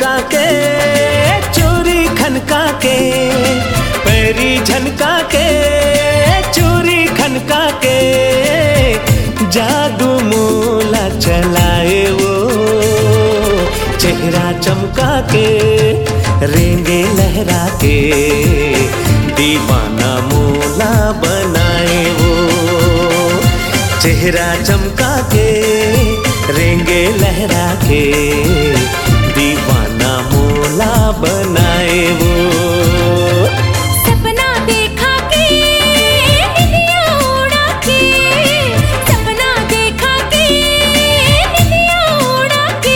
चमका के, चूड़ी खनका के, पैरी झनका के, चूड़ी खनका के, जादू मोला चलाए वो, चेहरा चमका के, रेंगे लहरा के, दीवाना मोला बनाए वो, चेहरा चमका के, रेंगे लहरा के, दीवाना मोला बनाए वो। सपना देखा के निदिया उड़ा के, सपना देखा के निदिया उड़ा के,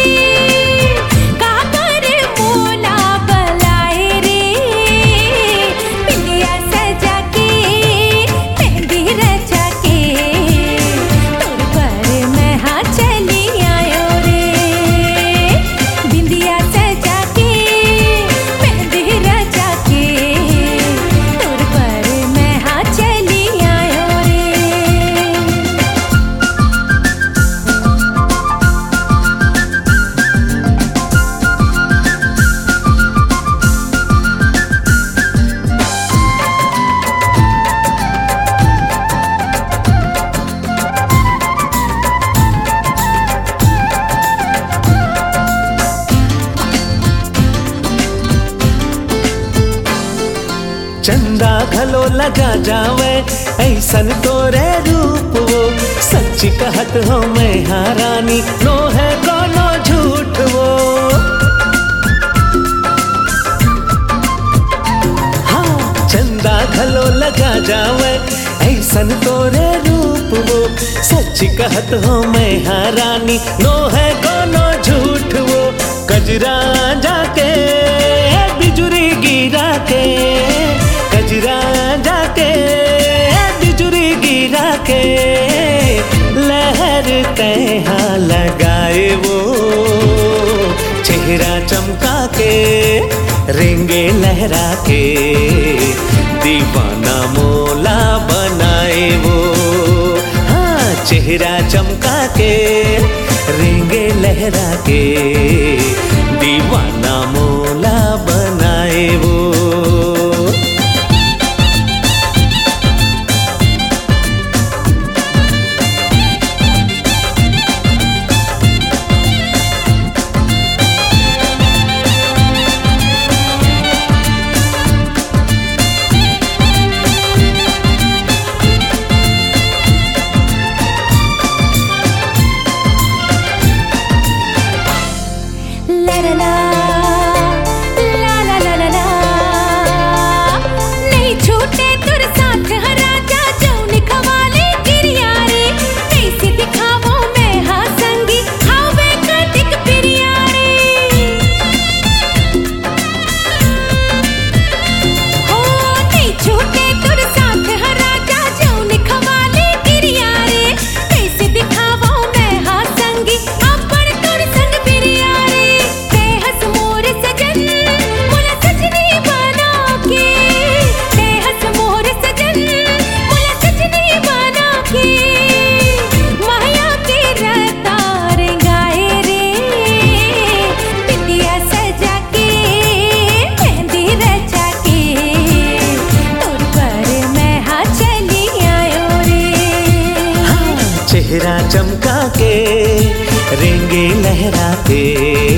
काबर मोला बलाए रे, बिंदिया सजा के, मेहंदी रचा के, तोर पर मैं हाँ चली आयो रे, बिंदिया सजा के, मेहंदी रचा के, तोर पर मैं हाँ चली आयो रे। चंदा घलो लगा जावे ऐसन तोरे रूप वो, सच्ची कहत हो मैं हारानी, नो है कोनो झूठ वो। हाँ चंदा घलो लगा जावे ऐसन तोरे रूप वो, सच्ची कहत हो मैं हारानी, नो है कोनो झूठ वो। कजरा जाके बिजुरी गिरा के, कजरा जाके बिजुरी गिरा के, लहर तैहा लगाए वो, चेहरा चमका के, रेंगे लहरा के, दीवाना मोला बनाए वो। हाँ चेहरा चमका के, रेंगे लहरा के, दीवाना मोला बनाए वो। ला ला ला ला ला ला ला ला, नहीं छूटे तुर साथ राजा जौन खवाले गिरिया रे, कैसे दिखावो मैं हाँ संगी हावे कटिक पिरिया रे। हो नहीं छूटे तुर साथ राजा जौन खवाले गिरिया रे, कैसे दिखावो मैं हाँ संगी अपन तुर संग पिरिया रे। बेहस मोर सजन मोला सजनी बना के, बेहस मोर सजन मोला सजनी बना के, माया के रतार गाए रे, बिंदिया सजा के, मेहंदी रचा के, तोर पर मैं हाँ चली आयो रे। हाँ चेहरा चमका के, रेंगे लहरा के,